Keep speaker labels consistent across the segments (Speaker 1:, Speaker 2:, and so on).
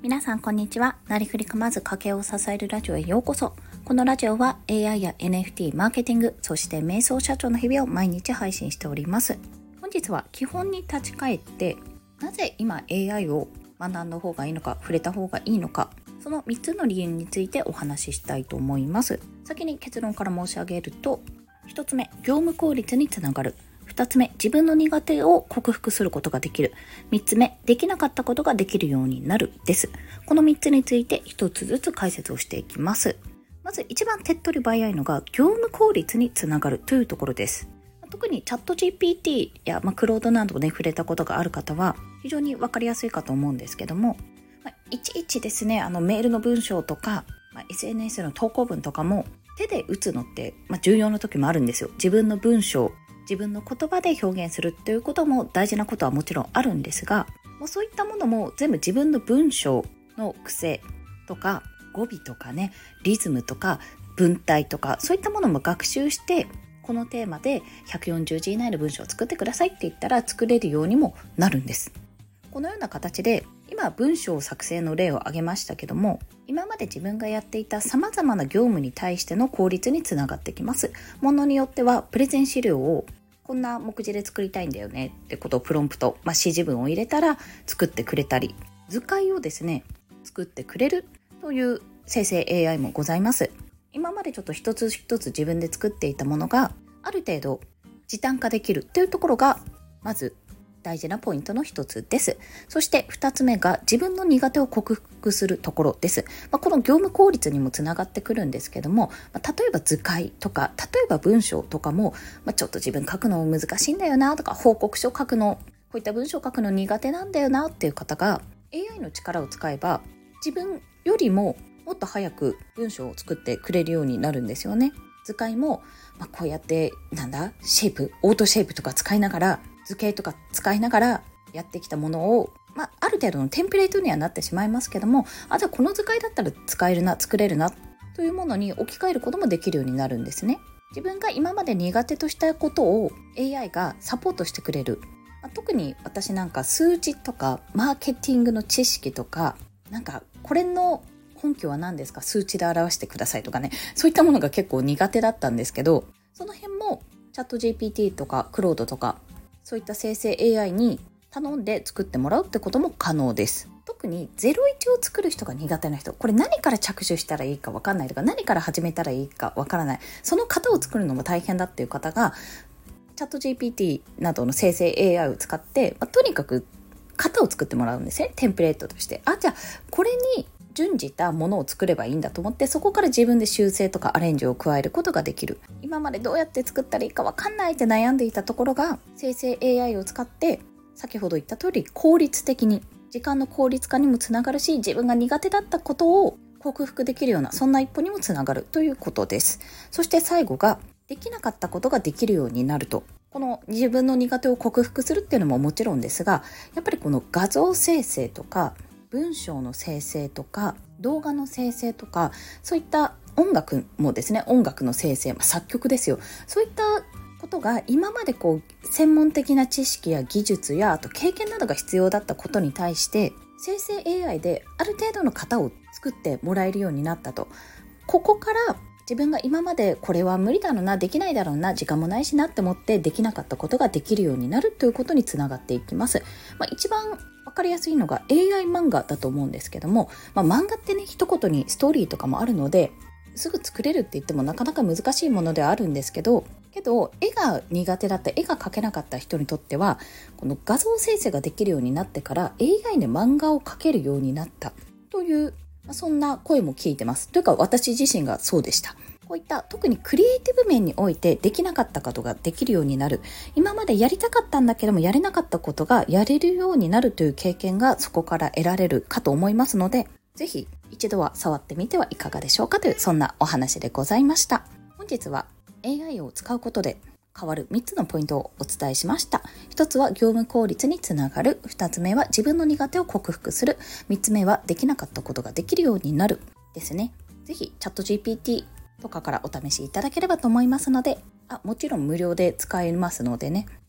Speaker 1: 皆さんこんにちは。なりふり構わず家計を支えるラジオへようこそ。このラジオは AI や NFT、マーケティング、そして瞑想社長の日々を毎日配信しております。本日は基本に立ち返って、なぜ今 AI を学んだ方がいいのか、触れた方がいいのか、その3つの理由についてお話ししたいと思います。先に結論から申し上げると、1つ目、業務効率につながる。2つ目、自分の苦手を克服することができる。3つ目、できなかったことができるようになるです。この3つについて1つずつ解説をしていきます。まず一番手っ取り早いのが業務効率につながるというところです。特にチャット GPT やクロードなどで触れたことがある方は非常に分かりやすいかと思うんですけども、いちいちですね、メールの文章とか、SNS の投稿文とかも手で打つのって、重要な時もあるんですよ。自分の文章、自分の言葉で表現するということも大事なことはもちろんあるんですが、もうそういったものも全部自分の文章の癖とか語尾とかね、リズムとか文体とかそういったものも学習して、このテーマで140字以内の文章を作ってくださいって言ったら作れるようにもなるんです。このような形で今文章作成の例を挙げましたけども、今まで自分がやっていた様々な業務に対しての効率につながってきます。ものによってはプレゼン資料をこんな目次で作りたいんだよねってことをプロンプト、指示文を入れたら作ってくれたり、図解をですね作ってくれるという生成 AI もございます。今までちょっと一つ一つ自分で作っていたものがある程度時短化できるというところがまず大事なポイントの一つです。そして二つ目が自分の苦手を克服するところです。この業務効率にもつながってくるんですけども、例えば図解とか、例えば文章とかも、ちょっと自分書くの難しいんだよなとか、報告書書くの、こういった文章書くの苦手なんだよなっていう方が AI の力を使えば自分よりももっと早く文章を作ってくれるようになるんですよね。図解も、こうやってシェイプ、オートシェイプとか使いながら、図形とか使いながらやってきたものを、ある程度のテンプレートにはなってしまいますけども、じゃあこの図解だったら使えるな、作れるなというものに置き換えることもできるようになるんですね。自分が今まで苦手としたことを AI がサポートしてくれる。特に私なんか数字とかマーケティングの知識とか、これの根拠は何ですか、数値で表してくださいとかね、そういったものが結構苦手だったんですけど、その辺もチャット GPT とかクロードとかそういった生成 AI に頼んで作ってもらうってことも可能です。特に01を作る人が苦手な人、これ何から着手したらいいか分かんないとか、何から始めたらいいか分からない、その型を作るのも大変だっていう方がチャット GPT などの生成 AI を使って、とにかく型を作ってもらうんですね。テンプレートとして、じゃあこれに準じたものを作ればいいんだと思って、そこから自分で修正とかアレンジを加えることができる。今までどうやって作ったらいいか分かんないって悩んでいたところが、生成 AI を使って先ほど言った通り効率的に、時間の効率化にもつながるし、自分が苦手だったことを克服できるような、そんな一歩にもつながるということです。そして最後が、できなかったことができるようになると。この自分の苦手を克服するっていうのももちろんですが、やっぱりこの画像生成とか文章の生成とか動画の生成とか、そういった音楽もですね、音楽の生成、作曲ですよ。そういったことが今まで専門的な知識や技術やあと経験などが必要だったことに対して、生成 AI である程度の型を作ってもらえるようになったと。ここから自分が今までこれは無理だろうな、できないだろうな、時間もないしなって思ってできなかったことができるようになるということにつながっていきます。一番わかりやすいのが AI 漫画だと思うんですけども、漫画ってね、一言にストーリーとかもあるのですぐ作れるって言ってもなかなか難しいものではあるんですけど、絵が苦手だった、絵が描けなかった人にとっては、この画像生成ができるようになってから AI で漫画を描けるようになったという、そんな声も聞いてます。というか私自身がそうでした。こういった特にクリエイティブ面においてできなかったことができるようになる、今までやりたかったんだけどもやれなかったことがやれるようになるという経験がそこから得られるかと思いますので、ぜひ一度は触ってみてはいかがでしょうかという、そんなお話でございました。本日は AI を使うことで変わる3つのポイントをお伝えしました。1つは業務効率につながる、2つ目は自分の苦手を克服する、3つ目はできなかったことができるようになるですね。ぜひチャット GPT とかからお試しいただければと思いますので、もちろん無料で使えますのでね、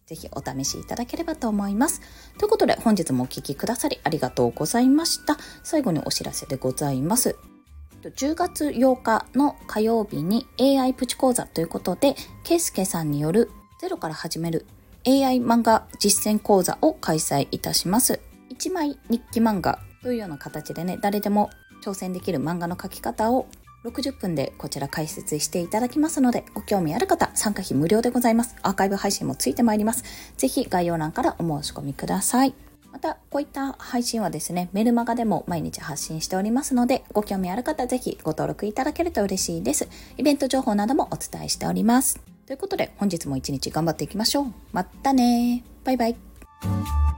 Speaker 1: ぜひお試しいただければと思います。ということで本日もお聞きくださりありがとうございました。最後にお知らせでございます。10月8日の火曜日に AI プチ講座ということで、ケイスケさんによるゼロから始める AI 漫画実践講座を開催いたします。1枚日記漫画というような形でね、誰でも挑戦できる漫画の描き方を60分でこちら解説していただきますので、ご興味ある方、参加費無料でございます。アーカイブ配信もついてまいります。ぜひ概要欄からお申し込みください。また、こういった配信はですね、メルマガでも毎日発信しておりますので、ご興味ある方、ぜひご登録いただけると嬉しいです。イベント情報などもお伝えしております。ということで、本日も一日頑張っていきましょう。またね。バイバイ。